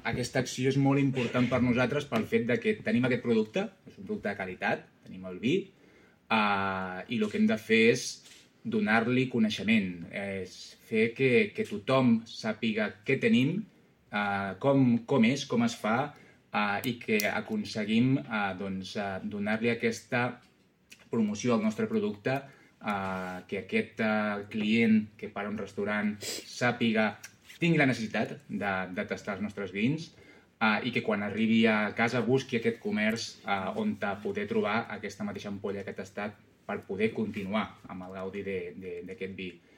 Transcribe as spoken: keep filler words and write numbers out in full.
aquesta acció és molt important per nosaltres pel fet de que tenim aquest producte, és un producte de qualitat, tenim el vi, uh, i el que hem de fer és donar-li coneixement, és fer que, que tothom sàpiga què tenim, uh, com, com és, com es fa, uh, i que aconseguim uh, doncs, uh, donar-li aquesta promoció al nostre producte, uh, que aquest uh, client que para un restaurant sàpiga, tingui la necessitat de, de tastar els nostres vins uh, i que quan arribi a casa busqui aquest comerç uh, on poder trobar aquesta mateixa ampolla que ha tastat per poder continuar amb el gaudi d'aquest vi.